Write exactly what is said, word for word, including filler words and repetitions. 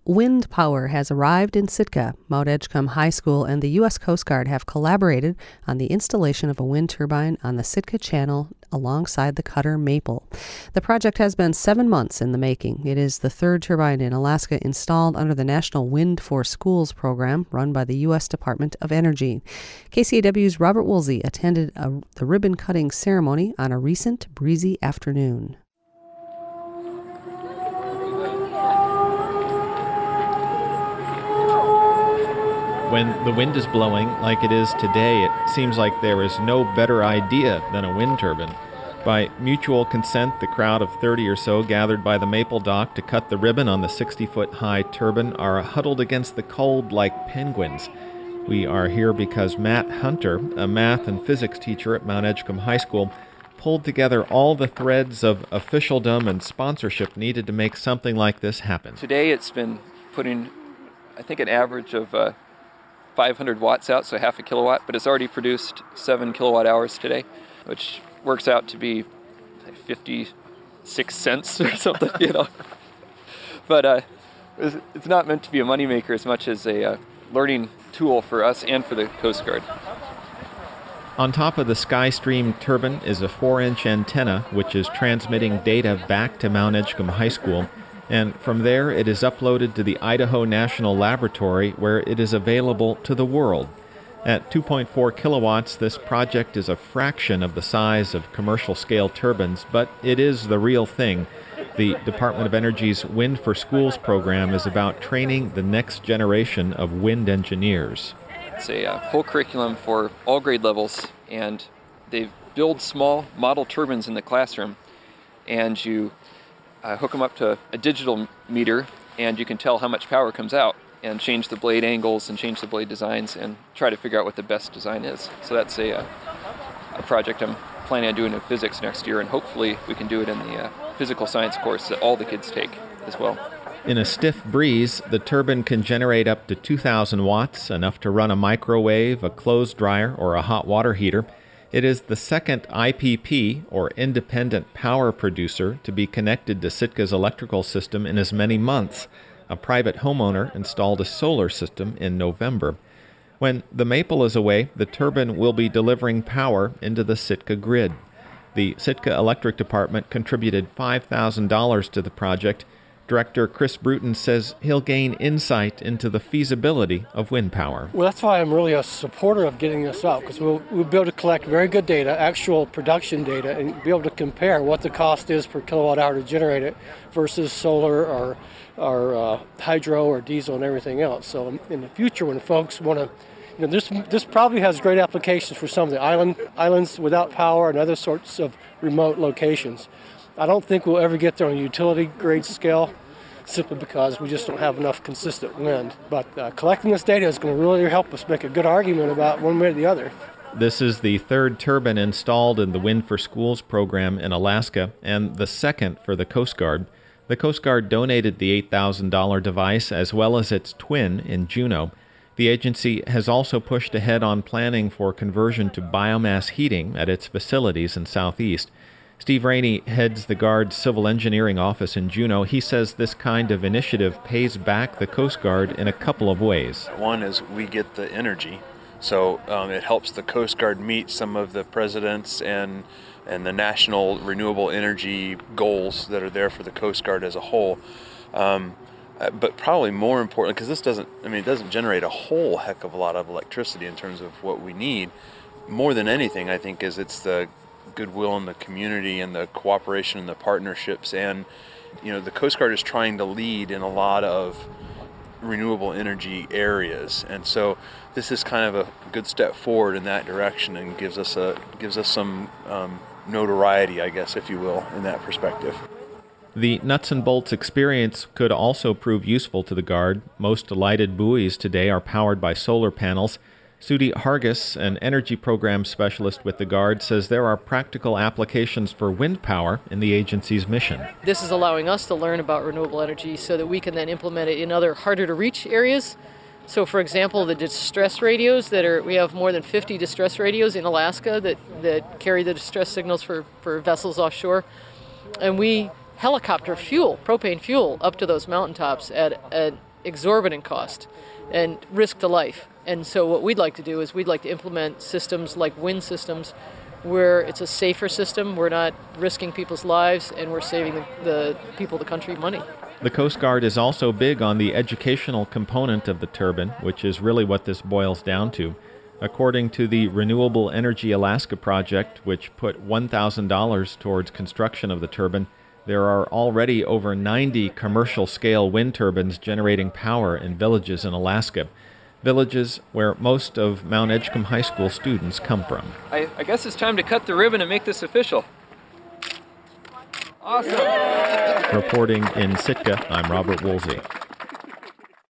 Wind power has arrived in Sitka. Mount Edgecombe High School and the U S Coast Guard have collaborated on the installation of a wind turbine on the Sitka Channel alongside the cutter Maple. The project has been seven months in the making. It is the third turbine in Alaska installed under the National Wind for Schools program run by the U S Department of Energy. K C A W's Robert Woolsey attended a, the ribbon-cutting ceremony on a recent breezy afternoon. When the wind is blowing like it is today, it seems like there is no better idea than a wind turbine. By mutual consent, the crowd of thirty or so gathered by the Maple Dock to cut the ribbon on the sixty-foot-high turbine are huddled against the cold like penguins. We are here because Matt Hunter, a math and physics teacher at Mount Edgecombe High School, pulled together all the threads of officialdom and sponsorship needed to make something like this happen. Today it's been putting, I think, an average of uh, five hundred watts out, so half a kilowatt, but it's already produced seven kilowatt hours today, which works out to be fifty-six cents or something, you know. But uh, it's not meant to be a moneymaker as much as a uh, learning tool for us and for the Coast Guard. On top of the SkyStream turbine is a four-inch antenna, which is transmitting data back to Mount Edgecombe High School. And from there, it is uploaded to the Idaho National Laboratory, where it is available to the world. At two point four kilowatts, this project is a fraction of the size of commercial-scale turbines, but it is the real thing. The Department of Energy's Wind for Schools program is about training the next generation of wind engineers. It's a uh, full curriculum for all grade levels, and they build small model turbines in the classroom, and you Uh, hook them up to a digital meter, and you can tell how much power comes out and change the blade angles and change the blade designs and try to figure out what the best design is. So that's a, uh, a project I'm planning on doing in physics next year, and hopefully we can do it in the uh, physical science course that all the kids take as well. In a stiff breeze, the turbine can generate up to two thousand watts, enough to run a microwave, a clothes dryer, or a hot water heater. It is the second I P P, or independent power producer, to be connected to Sitka's electrical system in as many months. A private homeowner installed a solar system in November. When the Maple is away, the turbine will be delivering power into the Sitka grid. The Sitka Electric Department contributed five thousand dollars to the project. Director Chris Bruton says he'll gain insight into the feasibility of wind power. Well, that's why I'm really a supporter of getting this out, because we'll, we'll be able to collect very good data, actual production data, and be able to compare what the cost is per kilowatt hour to generate it versus solar or, or uh, hydro or diesel and everything else. So in the future, when folks want to, you know, this this probably has great applications for some of the island islands without power and other sorts of remote locations. I don't think we'll ever get there on a utility grade scale, simply because we just don't have enough consistent wind. But uh, collecting this data is going to really help us make a good argument about one way or the other. This is the third turbine installed in the Wind for Schools program in Alaska, and the second for the Coast Guard. The Coast Guard donated the eight thousand dollars device as well as its twin in Juneau. The agency has also pushed ahead on planning for conversion to biomass heating at its facilities in Southeast. Steve Rainey heads the Guard's Civil Engineering Office in Juneau. He says this kind of initiative pays back the Coast Guard in a couple of ways. One is we get the energy, so um, it helps the Coast Guard meet some of the president's and and the national renewable energy goals that are there for the Coast Guard as a whole. Um, but probably more important, because this doesn't, I mean, it doesn't generate a whole heck of a lot of electricity in terms of what we need. More than anything, I think, is it's the goodwill in the community and the cooperation and the partnerships, and you know the Coast Guard is trying to lead in a lot of renewable energy areas, and so this is kind of a good step forward in that direction and gives us a gives us some um, notoriety, I guess, if you will, in that perspective. The nuts and bolts experience could also prove useful to the Guard. Most lighted buoys today are powered by solar panels. Sudie Hargis, an energy program specialist with the Guard, says there are practical applications for wind power in the agency's mission. This is allowing us to learn about renewable energy so that we can then implement it in other harder-to-reach areas. So, for example, the distress radios that are, we have more than fifty distress radios in Alaska that, that carry the distress signals for, for vessels offshore. And we helicopter fuel, propane fuel, up to those mountaintops at, at exorbitant cost and risk to life. And so what we'd like to do is we'd like to implement systems like wind systems where it's a safer system, we're not risking people's lives, and we're saving the, the people of the country money. The Coast Guard is also big on the educational component of the turbine, which is really what this boils down to. According to the Renewable Energy Alaska project, which put one thousand dollars towards construction of the turbine, there are already over ninety commercial-scale wind turbines generating power in villages in Alaska, villages where most of Mount Edgecombe High School students come from. I, I guess it's time to cut the ribbon and make this official. Awesome! Reporting in Sitka, I'm Robert Woolsey.